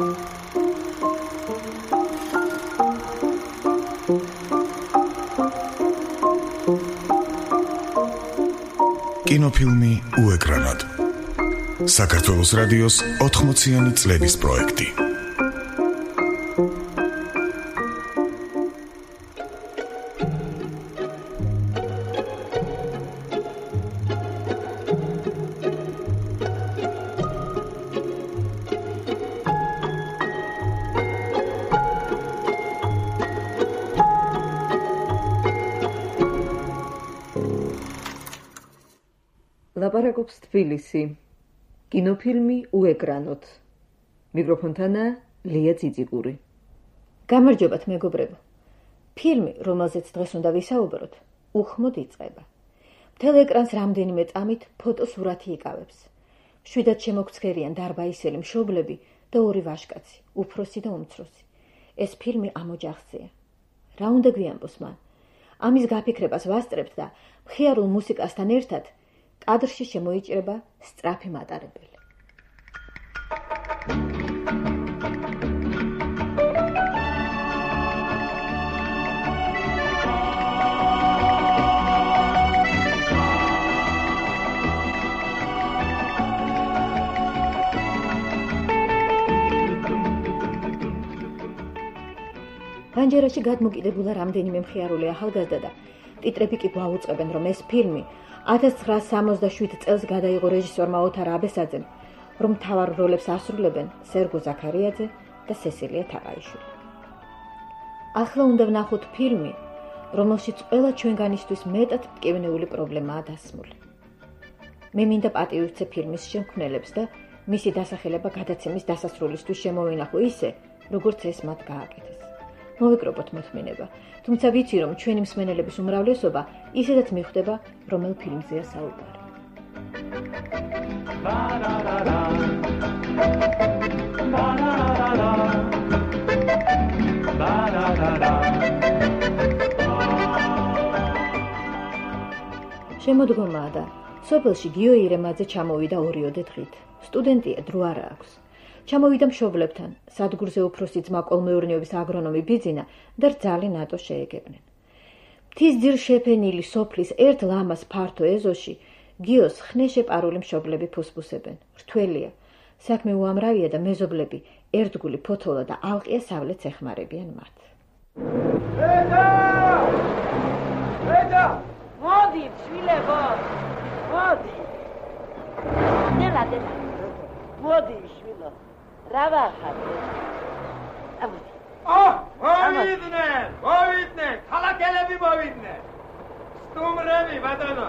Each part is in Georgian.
კინოფილმი უეკრანოდ. საქართველოს რადიოს 80-იანი წლების პროექტი. ლაპარაკობს თბილისი. კინოფილმი უეკრანოდ. მიკროფონთანა ლია ძიძიგური. გამარჯობათ მეგობრებო. ფილმი, რომელზეც დღეს უნდა ვისაუბროთ, უხმოდ იწყება. მთელ ეკრანს რამდენიმე წამით ფოტოსურათი იკავებს. მშვიდად შემოგცქერიან დარბაისელი მშობლები და ორი ვაჟკაცი, უფროსი და უმცროსი. ეს ფილმი ამ ოჯახზეა. რა უნდა გვიამბოს მან? ამის გაფიქრებას ვასწრებთ და მხიარულ მუსიკასთან ერთად კადრში შემოიჭრება სწრაფი მატარებელი. პანჯერაში გადმოკიდებულა რამდენიმე მხიარული ახალგაზრდა და ტიტრები კი გვაუწყებენ, რომ ეს ფილმი 1967 წელს გადაიღო რეჟისორმა ოთარ აბესაძემ, რომ მთავარ როლებს ასრულებენ სერგო ზაქარიაძე და სესილია თაყაიშვილი. ახლა უნდა ვნახოთ ფილმი, რომელშიც ყველა ჩვენგანისთვის მეტად მტკივნეული პრობლემაა დასმული. მე მინდა პატივივცე ფილმის შემქმნელებს და მისი დასახელება გადაცემის დასასრულისთვის შემოვინახო ისე, როგორც ეს მათ გააკეთეს. მოვიკრობოთ მოთმინება, თუმცა ვიცი, რომ ჩვენი მსმენელების უმრავლესობა ისედაც მიხვდება, რომელ ფილმზეა საუბარი. შემოდგომაა და სოფელში გიო ირემაძე ჩამოვიდა ორიოდე დღით. სტუდენტია, დრო არა აქვს. ჩამოვიდა მშობლებთან, სადგურზე უფროსი ძმა კოლმეურნეობის აგრონომი ბიძინა და რძალი ნატო შეეგებნენ. მთის ძირ შეფენილი სოფლის ერთ ლამას ფართო ეზოში გიოს ხნე-შეპარული მშობლები ფუსფუსებენ. რთველია, საქმე უამრავია და მეზობლები ერთგული ფოთოლა და ალყია სავლეთს ეხმარებიან მათ. ედა! მოდი, შვილებო! მოდი! დელა. მოდი, შვილო. რა ვახარდე? მოვიდნენ! ქალაქელები მოვიდნენ! სტუმრები, ბატონო!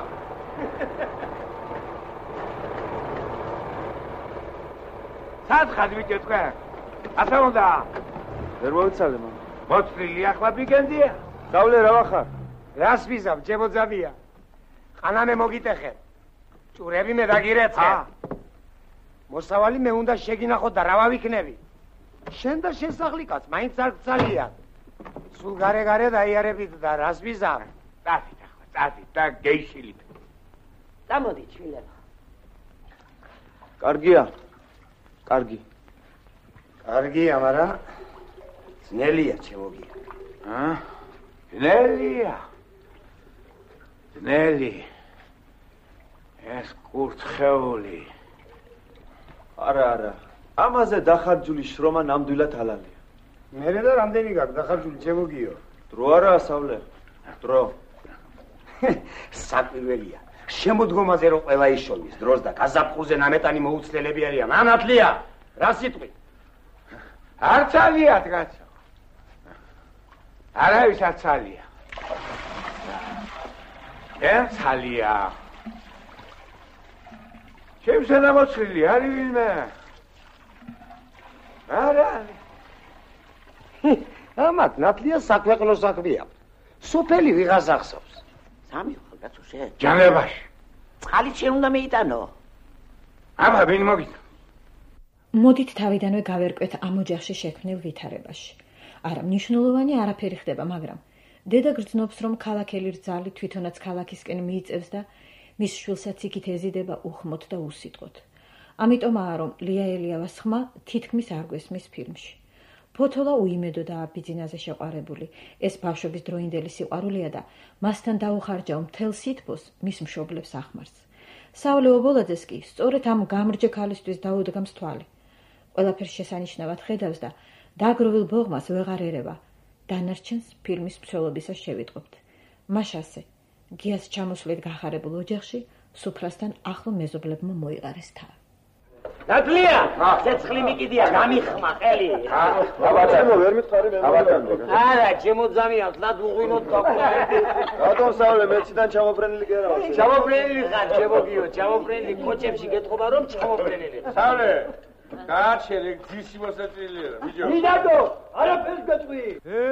სათხად ვიკეთე? ასე უნდა? ვერ მოვიცალე, მამ. მოწრილი ახლა ბიგენდია? დავლე რა ვახარ? რას ვიზავ, ჯებოძაბია? ყანამე მოგიტეხე. ჭურები მე დაგირეცხე. მოსავალი მე უნდა შეგინახო და რა ვავიქნები? შენ და შესახლი კაც, მაინც არ გწალია. სულ გარე დაიარებით და რას ვიზავ? წადით ახლა, წადით და გეიშილით. წამოდი, შვილებო. კარგია. კარგი. კარგია, მაგრამ ძნელია ჩემოგი. ძნელია. ძნელი. ეს კურთხეული. არა. ამაზე დახარჯული შრომა ნამდვილად ჰალალია. მერე და რამდენი გაქვს დახარჯული ჩემოგიო? დრო არა ასავლე. დრო. საკვირველია. შემოდგომაზე რო ყველა იშოვის დროს და გაზაფხულზე ნამეტანი მოუცლელები არიან. ანათლია, რა სიტყვი? არ წალიათ, კაცო. არავის არ წალია. არ წალია. შემსენა მოцრილი არის ვინმე? არა. ამათ ნათლია საქვეყნო საქმეა. სოფელი ვიღას ახსოვს. სამი ხალხო შე. ჯანებაში. წყალით შენ უნდა მეიტანო. აბა ვინ მოგიდა? მოდით თავიდანვე გავერკვეთ ამ ოჯახში შექმნილ ვითარებაში. არა მნიშვნელოვანი არაფერი ხდება, მაგრამ დედა გრძნობს, რომ ქალაქელი რძალი თვითონაც ქალაქისკენ მიიწევს და მის შვილსაც იქით ეზიდება უხმოდ და უსიტყვოდ. ამიტომაა, რომ ლია ელიავას ხმა თითქმის არ გვესმის ფილმში. ფოთოლა უიმედოდაა ბიძინაზე შეყვარებული. ეს ბავშვობის დროინდელი სიყვარულია და მასთან დაუხარჯავ მთელ სითბოს მის მშობლებს ახმარს. საულე ობოლაძეს კი სწორედ ამ გამრჯე ქალისთვის დაუდგამს თვალი. ყველაფერს შესანიშნავად ხედავს და დაგროვილ ბოღმას ვეღარ ერევა. დანარჩენს ფილმის მსვლელობისას შევიტყობთ. მაშასე გიას ჩამოსვლით გახარებულ ოჯახში სუფრასთან ახლო მეზობლებმა მოიყარეს თავი. ნატლია, ცეცხლი მიკიდია, გამიხმა ყელი. აბატონო, ვერ მითხარი მე. აბატონო. არა, შემოძამიათ, ლადუღვინოთ დოქტორ. ბატონ საულე, მეციდან ჩამოფრენილი კი არა ვარ. ჩამოფრენილი ხარ, შემოგიო, ჩამოფრენილი კოჭებში გეთხოვა რომ ჩამოფრენილი. საულე, გაარჩენე ძისი მოსაწილეა, ბიჭო. მინადო, არაფერს გეტყვი.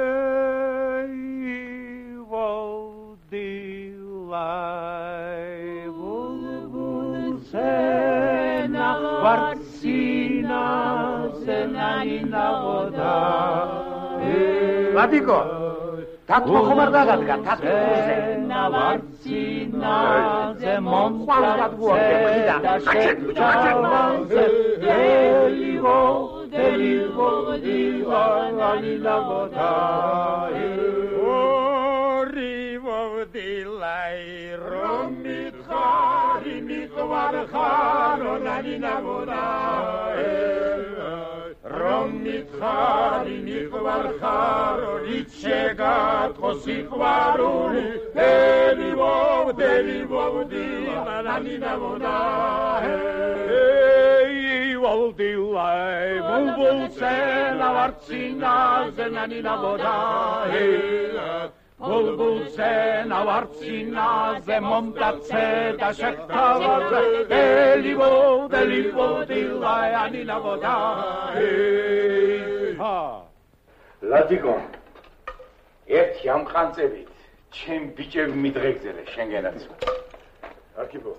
ლადიკო, თათო ხომ არ დაგადგა, თათო ხუზე. ნავარცინაზე მომხვალად ვუახდება და შეჭავანზე ელივო დილალინავოდა. ორივო დილაი რომითხარი მიყვარხარო ლინავოდა. რომითხარი მიყვარხარო იცეგატყო სიყვარული ელივო დილალინავოდა. ვალდილაი ბულბულზე ნავარცინაზე ნანინავოდა. ბულბულზე ნავარცინაზე მომდაცე და შეკთავაზე ელივო დილაი ანინავოდა. ლადიკო, ერთი ამყანწებით ჩემ ბიჭები მიდღეგზელე შენგენაც. არქიპო.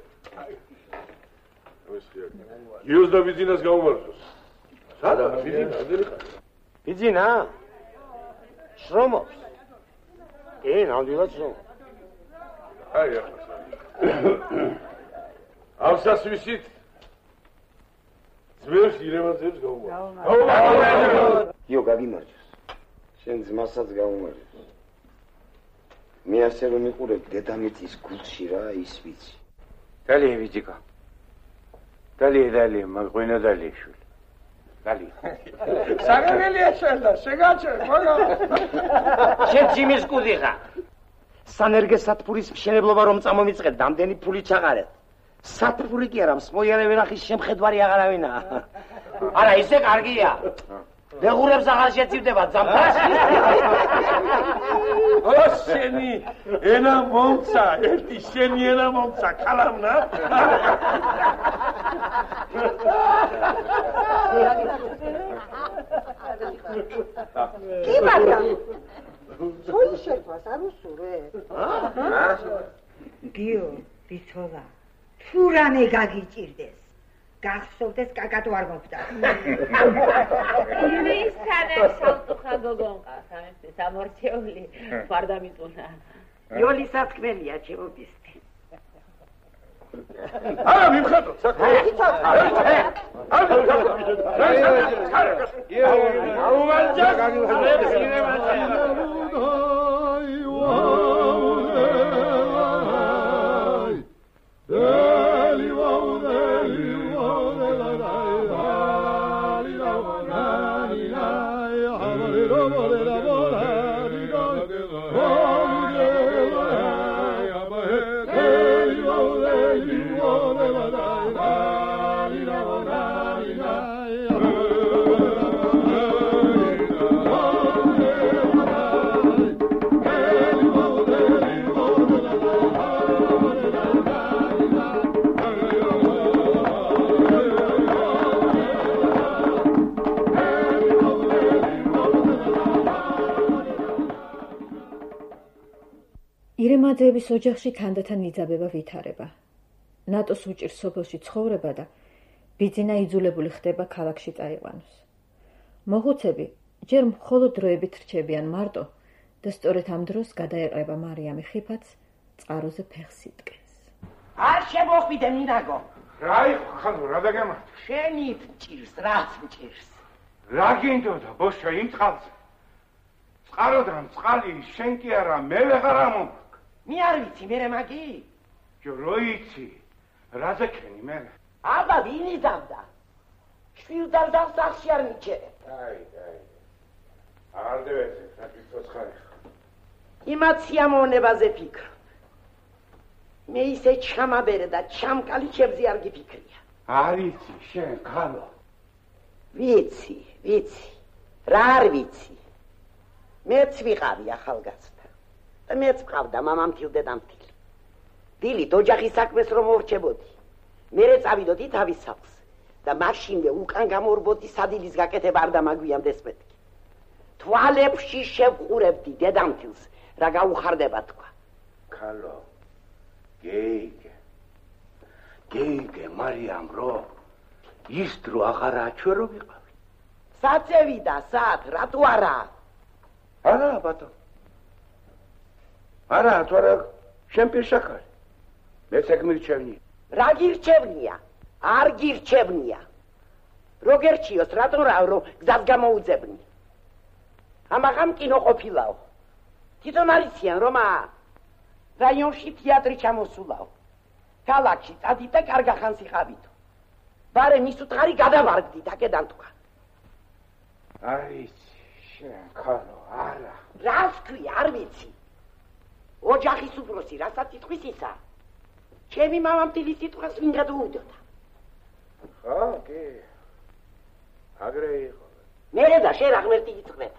იოს და ბიძინას გაუმარჯოს. სადა ბიძინა? ბიძინა? შრომობს. ნამდვილად შრომობს. აი ახლა. ავსას ვისით? ძმებს ირემაძეებს გაუმარჯოს. იო გაგიმარჯოს. შენ ძმასაც გაუმარჯოს. მე ასე რომ მიყურებ დედამიწის გულში რა ის ვიცი. დალი ვიჯიკა. დალი, მაგვინა დალი შვილი. დალი. საგანელია შენდა, შეგაჩერ, მოგა. შენ ჯიმის კუდი ხარ. სანერგე სათფურის მშენებლობა რომ წამომიწყეთ, დამდენი ფული ჩაყარეთ. სათფური კი არა, მსმოიარე ვერახის შემხედვარი აღარავინა. არა, ისე კარგია. ბეღურებს აღარ შეცივდება ძამთაში. ო შენი ენა მომცა, ერთი შენი ენა მომცა, ქალამნა. კი მაგრამ ცოლი შეხვას არ უსურე? გიო, ბიჭოლა, თუ რამე გაგიჭირდეს, გახსოვდეს კაკატო არ გოფდა. ის თანაც ავტუხა გოგონყა, სამეფოს ამორჩეული ფარდამიტუნა. იოლი სათქმელია ჩემობისთი. არა, მიმხატო. ირემაძეების ოჯახში თანდათან იძაბება ვითარება. ნატოს უჭირს სოფელში ცხოვრება და ბიძინა იძულებული ხდება ქალაქში წაიყვანოს. მოხუცები ჯერ მხოლოდ დროებით რჩებიან მარტო და სწორედ ამ დროს გადაეყრება მარიამი ხიფაც, წყაროზე ფეხს იტკენს. არ შემოხვიდე მინაგო. რა იყო ხალხო რა დაგემართ შენით მჭირს რაც მჭირს რა გინდოდა ბოშო იმ წყალზე წყაროდან წყალი შენ კი არა მე ვეღარ ამომაქ მე არ ვიცი მე მაგი ჯო როიცი რაზე ქენი მე აბა ვინი დამდა შვილდარდან სახში არ მიჩერე აი არ დევეცე საკითხოს ხარი იმათ სიამოვნებაზე ფიქრობ მე ისე ჩამაბერე და ჩამკალიჩებზე არ გიფიქრია არიცი შენ ქალო ვიცი რა არ ვიცი მეც ვიყავი ახალგაზრდა და მეც ვყავდა მამამთილ დედამთილი დილით ოჯახის საქმეს რომ მორჩებოდი მერე წავიდოდი თავის სახლს და მაშინვე უკან გამორბოდი სადილის გაკეთება არ დამაგვიამდეს მეთქი თვალებში შევყურებდი დედამთილს რა გაუხარდება თქვა ქალო გეიგე მარიამ რო ის დრო აღარაა ჩვენ რო ვიყავით საწევიდა საათ რატო არა არა ბატონო არა თორე შენ პირშაქარი მეც ეგ მირჩევნია რა გირჩევნია არ გირჩევნია როგორ ჩიოს რატო რა რომ გზას გამოუძებნი ამაღამ კინო ყოფილაო თვითონ არიციან რომ რაიონში თეატრი ჩამოსულაო ქალაქში წადი და კარგა ხანს იყავითო ბარე მის უთხარი გადავარგდი დაკედან თქვა არის შენ ქალო არა რას ქვი არ ვიცი ოჯახის უფროსი რასაც იტყვის ისა ჩემი მამამთილის სიტყვას ვინ გადაუდოდა ხო კი აგრე იყო მერე და შენ რა ღმერთი იწყვეტა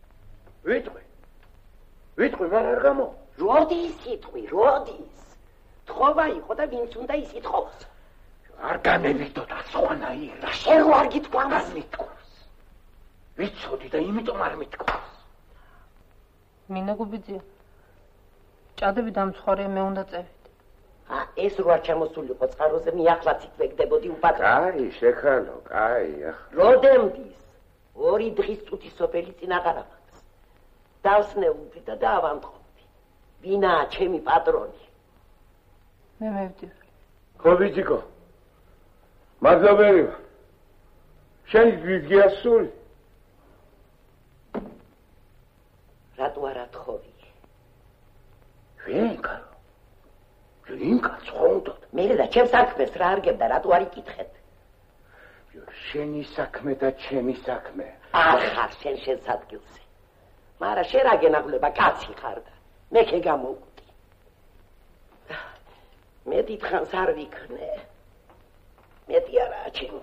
ვიტყვი მაგრამ არ გამო როდის იტყვი როდის თხოვა იყო და ვინც უნდა ის იტყოს არ გამევიდოდა სხვანაირად შენ რო არ გითქვამს მითქოს ვიცოდი და იმიტომ არ მითქოს მინა გუბიძია ჭადები დამცხარია მე უნდა წევით ეს რო არ ჩამოსულიყო წყაროზე მე ახლაც იტვეგდებოდი უპატრონო კაი შეხალო კაი ახლა როდემდის 2 დღის წუთი სოფელი წინ აღარავაც დავსნეულდი და დავამტყობდი ვინაა ჩემი პატრონი მე მევდივარ ხო ბიჭიკო მადლობერი შენ გიასული რატო არა თხოვი ვინ კაც ხონდოდ მერე და ჩემ საქმეს რა არგებდა რატო არ იკითხეთ შენი საქმე და ჩემი საქმე არ ხარ შენ ადგილზე მაგრამ შენ რა გენაღლება კაცი ხარ და მე ხე გამოვკვდი მე დიდხანს არ ვიქნე მეტი არაა ჩემი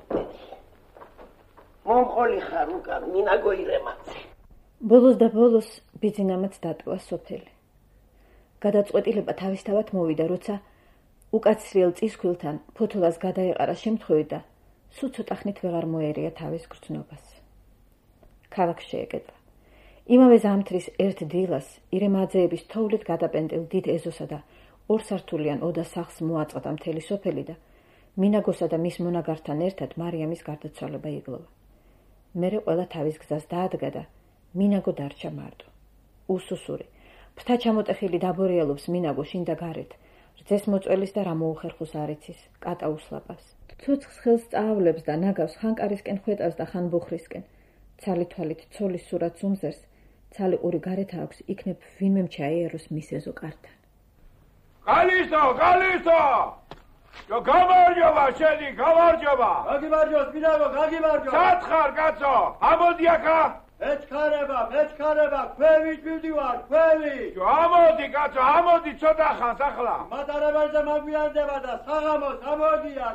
მომხოლი ხარ უკან მინა გოირემაცე ბოლოს და ბოლოს ბიძინამაც დატოვა სოფელი გადაწყვეტილება თავისთავად მოვიდა როცა უკაცრიელ წისქვილთან ფოთოლას გადაეყარა შემთხვევით და სულ ცოტა ხნით ვეღარ მოერია თავის გრძნობას ქალაქ შეეკეტა იმავე ზამთრის ერთ დილას ირემაძეების თოვლით გადაპენტილ დიდ ეზოსა და 2 სართულიან ოდა სახლს მოაწყდა მთელი სოფელი და მინაგოსა და მის მონაგართან ერთად მარიამის გარდაცვალება იგლოვა მერე ყველა თავის გზას დაადგა და მინაგო დარჩა მარტო უსუსური ფთა ჩამოტეხილი დაბორიალობს მინაგო შინ და გარეთ რძეს მოწველის და რა მოუხერხოს არ იცის კატა უსლაპავს ცოცხს ხელს წაავლებს და ნაგავს ხან კარისკენ ხვეტავს და ხან ბუხრისკენ ცალი თვალით ცოლის სურათს უმზერს ცალი ყური გარეთ აქვს იქნებ ვინმე ჩაიეროს მის ეზო კართან გალისო ჯო გამარჯობა შენი გამარჯობა გაგიმარჯოს მინაგო გაგიმარჯოს სათხარ კაცო ამოდი აქა მეჩქარება ქვევით მივდივარ ქვევით ამოდი კაცო ამოდი ცოტა ხანს ახლა მატარებელზე მაგვიანდება და საღამოს ამოგია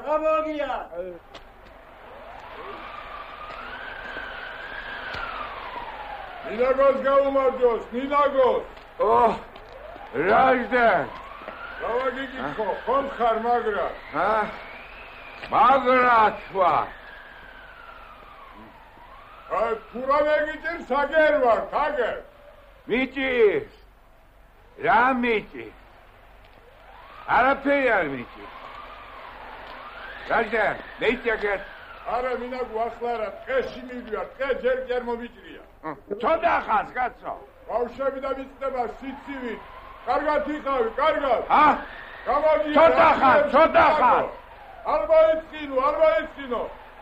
მინაგოს გაუმარჯოს მინაგოს რაჟდენ გავაგიგიხო ხომ ხარ მაგრა მაგრად ვარ თურა მეგიწირ საგერ ვარ თაგერ მიჭირს რა მიჭირს არაფერი არ მიჭირს რაჟდენ მეჭაგერ არა მინაგო ახლა რა ტყეში მივდივარ ტყე ჯერ მომიჭრია ცოტა ხანს კაცო ბავშვები და მიწდება სიცივით კარგად იყავი კარგად გამოდია ცოტა ხან არ მოიფსინო.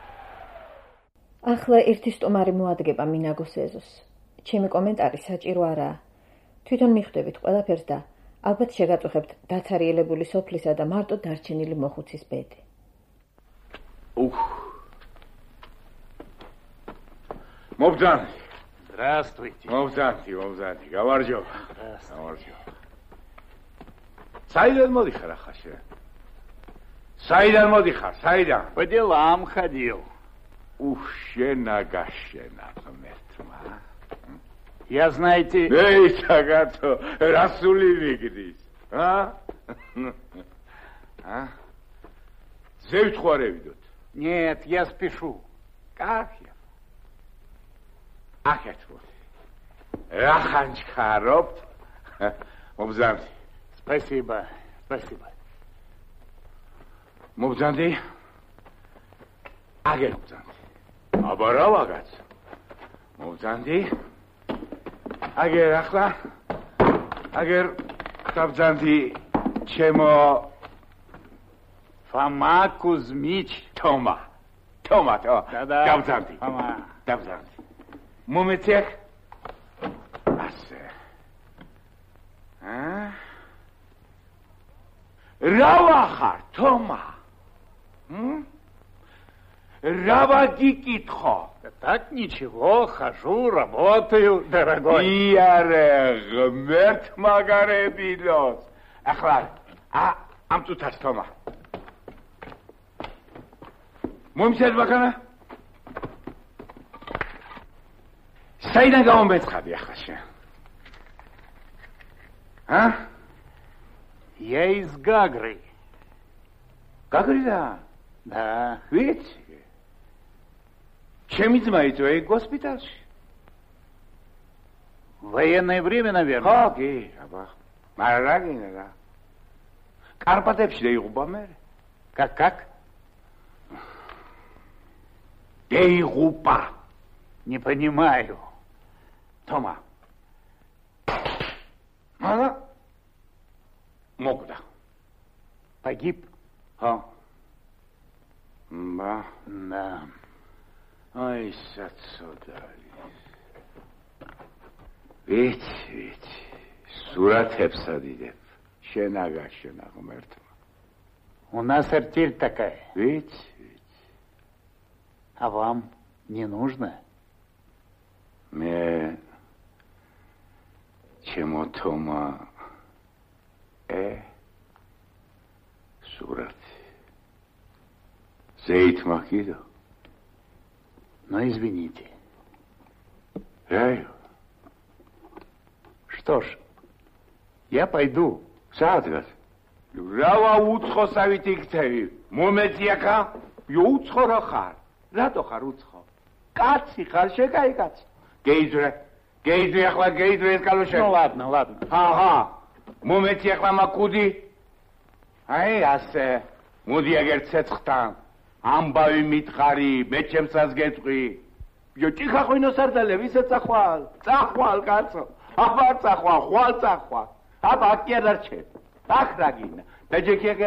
ახლა ერთი სტომარი მოადგება მინაგოს ეზოს. ჩემი კომენტარი საჭირო არაა. თვითონ მიხვდებით ყველაფერს და ალბათ შეგაწუხებთ დაცარიელებული სოფლისა და მარტო დარჩენილი მოხუცის ბედი. მობძანდი. Здравствуйте. მობძანდი. გამარჯობა. გამარჯობა. საიდან მოდიხარ ახლა შენ? საიდან მოდიხარ? საიდან? По делам ходил. შენაგაშენა ღმერთმა. Я, знаете... Эй, сагато, расули вигдис. Зевтхуаревидот. Нет, я спешу. Как я? Ахетвот. Раханчкароп. Мобзанди. Спасибо. Мобзанди. Агер мобзанди. Абаравагат. მოვძანდი. აგერ დავძანდი ჩემო Фома Кузьмич. Тома. დავძანდი. დავძანდი. მომეცեք? ასე. რა ვახარ, Тома? რა ვაგიკითხო? Так ничего, хожу, работаю, дорогой. იარე, ღმერთ მაგარებილოს. ახლა ამ წუთას Тома. მომცეთ ბაქანა? საიდან გამომეცხადი ახლა შენ? Я из Гагры. Гагрida? Да. Ვიცი. Чем измаете вы госпитальში? Военное время, наверное. Хаги, аба. Марагина, да. Карпатებში დაიღუპა მე. Как? დაიღუპა. Не понимаю. Тома. Мама. Мокда. Погиб? Да. Ай, საცოდარი. ვიცი. სურათებს ადიდებ. შენაგაშენა ღმერთმა. У нас артель такая. Ვიცი. А вам не нужно? მე ჩემო Тома სურათი. ზეით მაქიდო. Но извините. Что ж, я пойду. Садгас. Рава უცხოსავით იქცევი. მომეწიახა? უცხო რა ხარ? რატო ხარ უცხო? კაცი ხარ, შეკაიკაცი. გეიძრე ახლა ეს კალოშე. Ну ладно. Ага. მომეწიახა მაკუდი? აი ასე. მოდი აგერ ცეცხლთან. ამბავი მითხარი, მე ჩემსაც გეტყვი. ჭიქა ხვინო სარდალე, ვისე წახვალ კაცო. აბა წახვალ. აბა კერარჩე. ახრაგინა. დაჯეკიაგე.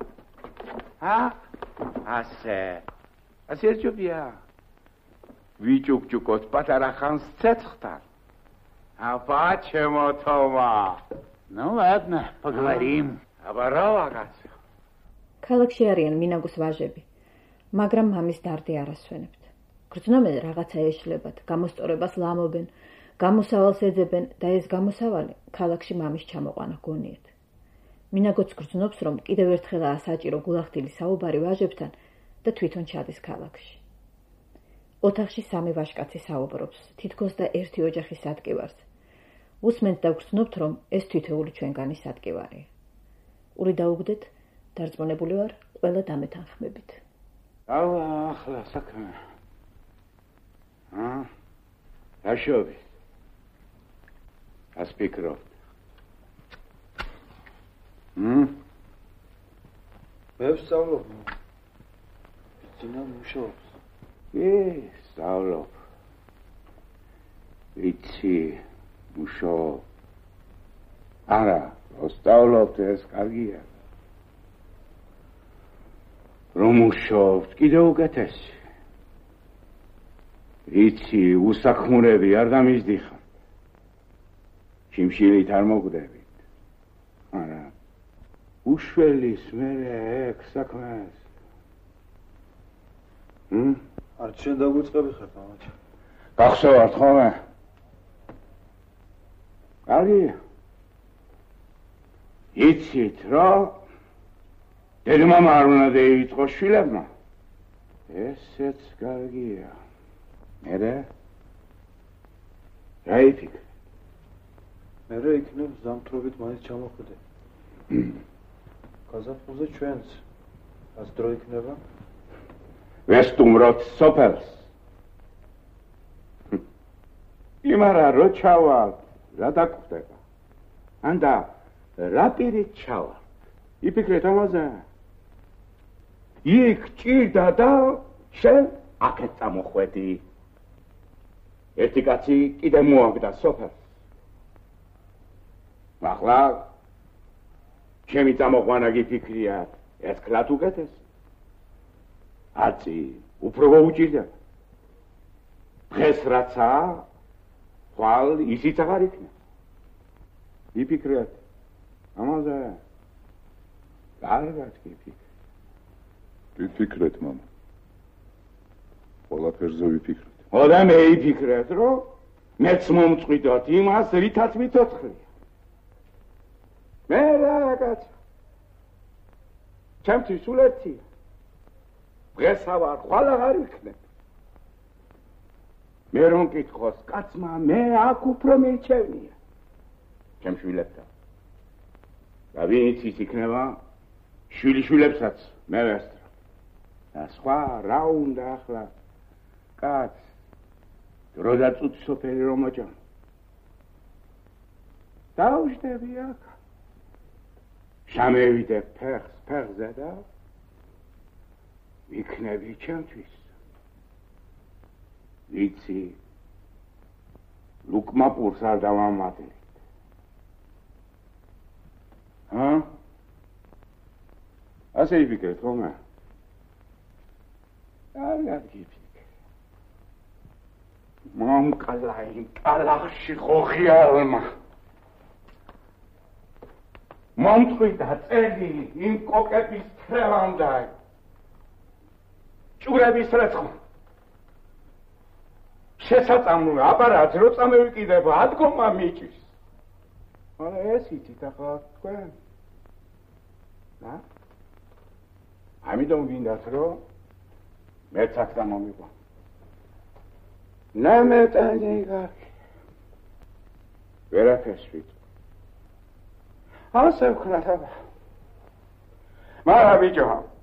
ასე ერთჯობია. ვიჭუკჭუკოთ პატარა ხანს ცეცხლთან. აბა ჩემო Тома. Ну ладно, поговорим. აბა რა ვაგაცო. ქალაქში არიან მინაგოს ვაჟები. მაგრამ მამის დარდი არ ასვენებთ. გრძნობენ რაღაცა ეშლებათ, გამოსწორებას ლამობენ, გამოსავალს ეძებენ და ეს გამოსავალი ქალაქში მამის ჩამოყვანა გონიათ. მინაგოც გრძნობს, რომ კიდევ ერთხელაა საჭირო გულახდილი საუბარი ვაჟებთან და თვითონ ჩადის ქალაქში. ოთახში სამი ვაჟკაცი საუბრობს, თითქოს და ერთი ოჯახის სადგივარს. უსმენთ და გრძნობთ, რომ ეს თითოეული ჩვენგანი სადგივარია. ური დაუგდეთ, დარწმუნებული ვარ, ყველა დამეთანხმებით. ახლა საქმე. რა შოვი? ასპიკრობ. მე ვსწავლობ. ძინა მუშაობს. სწავლობ. ვიცი, მუშაობ. არა, ვსწავლობ, ეს კარგია. რომ უშოვთ, კიდევ უკეთესი. იცი, უსაქმურები არ დამიზდიხარ. შიმშილით არ მოგვდებით. არა. უშველის მერე ეგ საქმეს. არ შენ დაგვიწყები ხარ, მამაჩა. გახსოვართ ხოლმე? კარგია. იცით, რომ დედმამა არ უნდა დაიწყოს შვილებმა. ესეც კარგია. მერე? რა იფიქრე? მერე იქნებ ზამთრობით მაინც ჩამოხვიდე. გაზაფხულზე ჩვენც. ას დრო იქნება? ვესტუმროთ სოფელს. იმარა რო ჩავალ, რა დაგხვდება? ანდა რა პირით ჩავალ? იფიქრეთ ამაზე? იქ ჭირდა და შენ აქეთ წამოხვედი. ერთი კაცი კიდე მოაგდა სოფელს. ახლა ჩემი წამოყვანა გიფიქრიათ, ეს კლათ უკეთეს. აცი, უფრო უჭირდა. დღეს რაცა, ხვალ ისიც აღარ იქნება. იფიქრეთ, ამაზე კარგად გიფიქრეთ. ვიფიქრეთ, მამა. ყველაფერზე ვიფიქრეთ. ოდა მე იფიქრეთ, რომ მეც მომწყვიდოთ იმას, რითაც მიცოცხლია. მე რაღაც ჩემთვის სულ ერთია. დღესა ვარ, ხვალ აღარ ვიქნებ. მე რომ მკითხოს კაცმა, მე აქ უფრო მირჩევნია. ჩემ შვილებთან. და ვინც ის იქნება, შვილიშვილებსაც მე ვესწრა. და სხვა რა უნდა ახლა? კაც, დრო დაწუთი სოფელი რომ მოჭამ. დაუждები აქ. შამევიდე ფეხზე და ვიქნები ჩემთვის. ვიცი, ლუკმა პურს არ დავამატებთ. ასე იფიქრეთ, ხოლმე? კარგად გიფიქრე. მამკალა იმ კალახში ხოხიალმა. მომწყვიტა წელი იმ კოკების თრევამდე. ჭურების რეცხვა. შესაწამლო აპარატი რო წამევიკიდება, ადგომა მიჭის. არა ეს იცით ახლა თქვენ? და? ამიტომ გინდათ რომ მეც აქ დამომიყვა. ნამეტანი გაკი. ვერაფერს ვიტყვი. ასე ვქნათ აბა. მარა ბიჭო.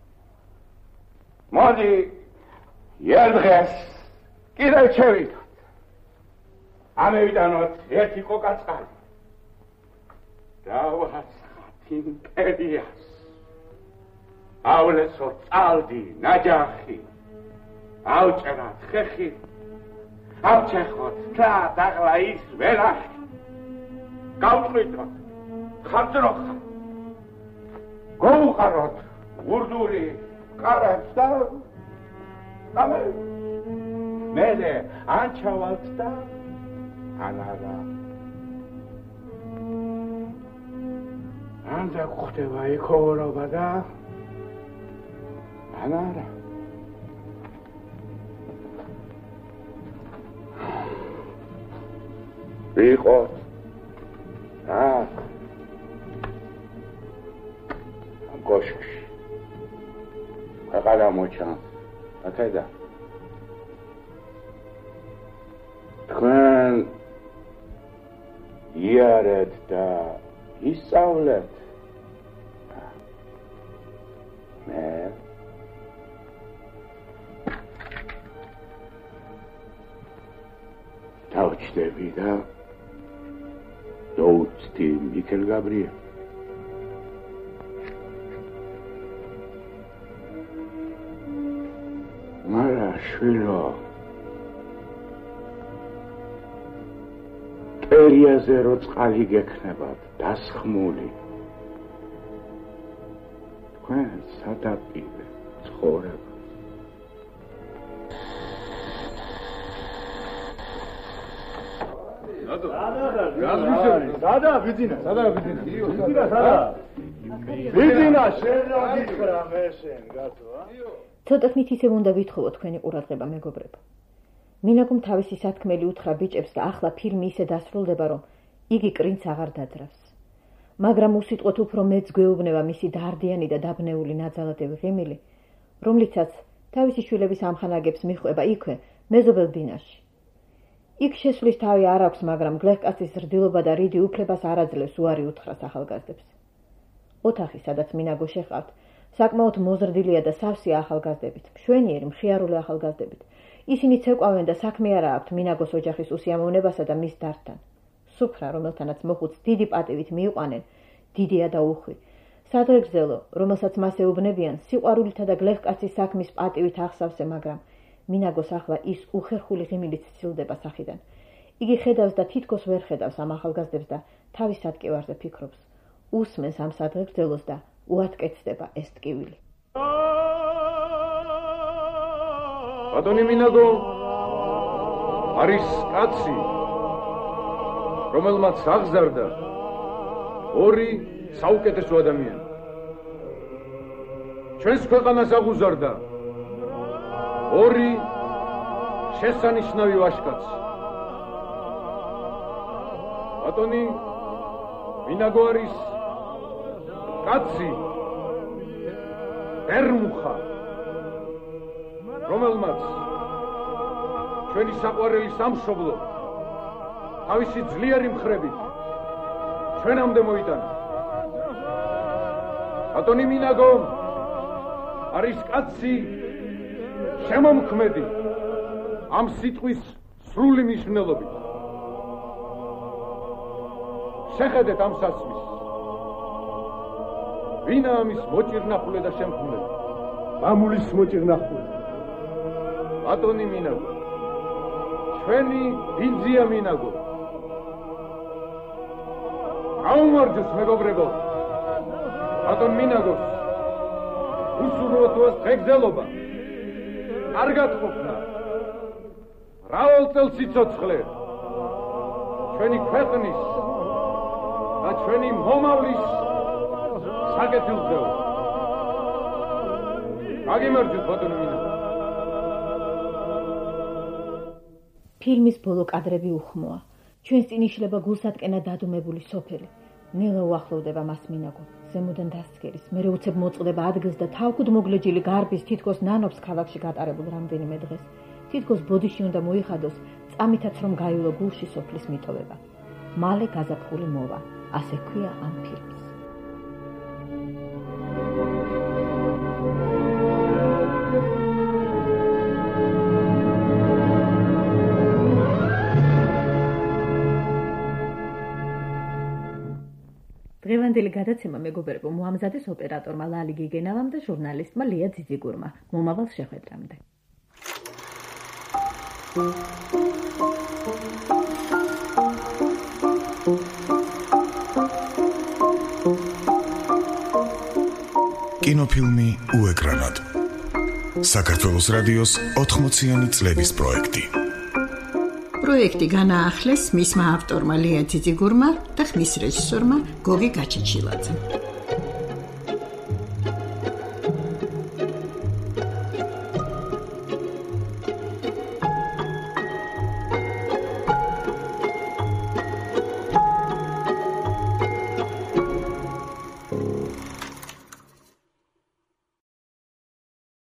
მოდი იარდღეს კიდევ შევიდოთ. ამევიდანოთ ერთი კოკაწყალი. დავაცხათ იმპერიას.ავლესო წალდი, ნაჯახი. ავჭერათ ხეხი. ავჩეხოთ და დაღლა ის ვერახი. გავწყვიტოთ. ხარჯროხა. გოუყაროთ ურდური კარებს და მერე ანჩავალთ და ანარა. ანდა გვხდება იქოვრობა და ანარა. ვიყოთ აქ გოშკში აღარა მოჩან აკაიდა თქვენ იარეთ და ისწავლეთ მე დავჭდები და დოუცდი მიქელ გაბრიელ მარა შვილო კერიაზე რო წყალი გექნებათ დასხმული თქვენ სადაპირე ცხოვრება. სადა ბიძინა ბიძინა შენ რა გიქრა მე შენ გათო ცოტა ხნით ისევ უნდა ვითხოვო თქვენი ყურადღება მეგობრებო. მინაგომ თავისი სათქმელი უთხრა ბიჭებს და ახლა ფილმი ისე დასრულდება, რომ იგი კრინც აღარ დაძრავს. მაგრამ უსიტყვოდ უფრო მეც გვეუბნება მისი დარდიანი და დაბნეული ნაძალადევი ღიმილი, რომლიცაც თავისი შვილების ამხანაგებს მიხვება იქვე, მეზობელ ბინაში. იქ შესვლის თავი არ აქვს, მაგრამ გლეხკაცის ზრდილობა და რიდი უფლებას არ აძლევს უარი უთხრას ახალგაზრდებს. ოთახი, სადაც მინაგო შეჰყავთ, საკმაოდ მოზრდილია და სავსეა ახალგაზრდებით, მშვენიერი, მხიარული ახალგაზრდებით. ისინი ცეკვავენ და საქმე არ აქვთ მინაგოს ოჯახის უსიამოვნებასა და მის დარდთან. სუფრა, რომელთანაც მოხუცს დიდი პატივით მიიყვანენ, დიდია და უხვი. სადღეგრძელო, რომელსაც მას ეუბნებიან, სიყვარულითა და გლეხკაცის საქმის პატივით ახსავსე, მაგრამ მინაგოს ახლა ის უხერხული ღიმილით სცილდება სახიდან. იგი ხედავს და თითქოს ვერ ხედავს ამ ახალგაზრდებს და თავის სატკივარზე ფიქრობს. უსმენს ამ სადღეგრძელოს და უატკეცდება ეს ტკივილი. ბატონი მინაგო არის კაცი, რომელმაც აღზარდა ორი საუკეთესო ადამიანი. ჩვენს ქვეყანას აღუზარდა ორი შესანიშნავი ვაჟკაცი. ბატონი მინაგო არის კაცი, ერმუხა, რომელმაც ჩვენი საყვარელი სამშობლო თავისი ძლიერი მხრებით ჩვენამდე მოიტანა. ბატონი მინაგო არის კაცი, შემომქმედი ამ სიტყვის სრული მნიშვნელობით. შეხედეთ ამ სასმის. ვინა ამის მოჭირნახულე და შემქმნელი? მამულის მოჭირნახულე. ბატონი მინაგო, ჩვენი ბიძია მინაგო. გაუმარჯოს მეგობრებო, ბატონ მინაგოს უსურვოთ დღეგრძელობა, კარგად ყოფნა, მრავალ წელს სიცოცხლე, ჩვენი ქვეყნის და ჩვენი მომავლის საკეთილდღეო. გაგიმარჯვეთ ბატონო მინაგო. ფილმის ბოლო კადრები უხმოა. ჩვენს წინ იშლება გულსატკენად დადუმებული სოფელი. ნელა უახლოვდება მას მინაგო. ზემოდან დასცქერის, მერე უცებ მოწყდება ადგილს და თავკუდ მოგლეჯილი გარბის თითქოს ნანობს ქალაქში გატარებულ რამდენიმე დღეს. თითქოს ბოდიში უნდა მოიხადოს, წამითაც რომ გაივლო გულში სოფლის მიტოვება. მალე გაზაფხული მოვა. ასე ქვია ამ ფილმს. დღევანდელი გადაცემა მეგობრებო მოამზადეს ოპერატორმა ლალი გიგენავამ და ჟურნალისტმა ლია ძიძიგურმა. მომავალ შეხვედრამდე. კინოფილმი უეკრანად. საქართველოს რადიოს 80-იანი წლების პროექტი. პროექტი განაახლეს მისმა ავტორმა ლია ძიძიგურმა და ხმის რეჟისორმა გოგი გაჩეჩილაძემ.